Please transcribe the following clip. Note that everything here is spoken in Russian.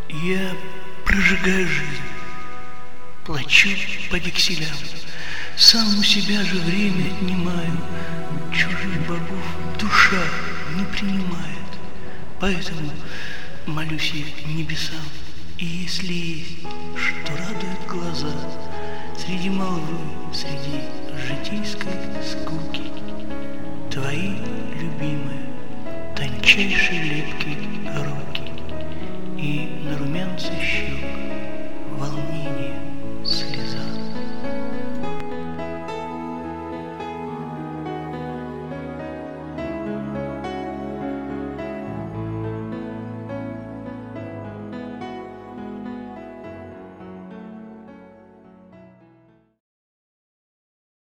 Я прожигаю жизнь, плачу по векселям, сам у себя же время отнимаю, чужих богов душа не принимает, поэтому молюсь я небесам. И если есть, что радует глаза, среди молвы, среди житейской скуки, твои любимые, тончайшей лепки